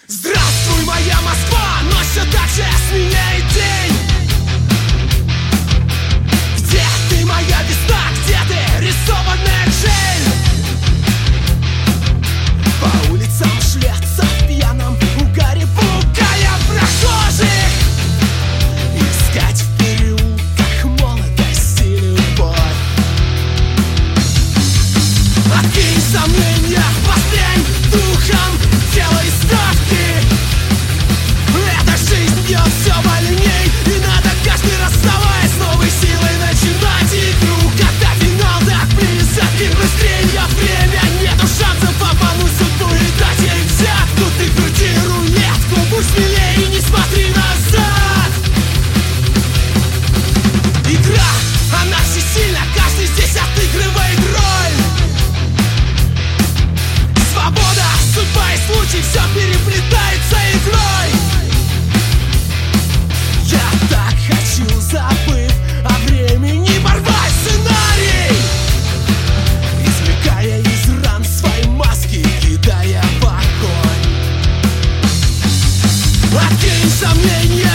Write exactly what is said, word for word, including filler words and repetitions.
Здравствуй, моя Москва, но все так же сменяет день. Где ты, моя весна, где ты, рисованная Джейн? По улицам шляться в пьяном угаре, пугая прохожих, искать в переулках молодость и любовь. Откинь сомнения, воспрянь духом, делай ставки. Эта жизнь бьет все больней, и надо каждый раз вставая с новой силой начинать игру. Когда финал так близок, и быстрее время, нету шансов обмануть судьбу и дать ей взятку. Ты крути рулетку, будь смелее и не смотри назад. Игра, она всесильна, каждый здесь отыгрывает роль. Свобода, судьба и случай, все переплетается иглой. Я так хочу, забыв о времени, порвать сценарий, извлекая из ран свои маски, кидая в огонь. Откинь сомнения,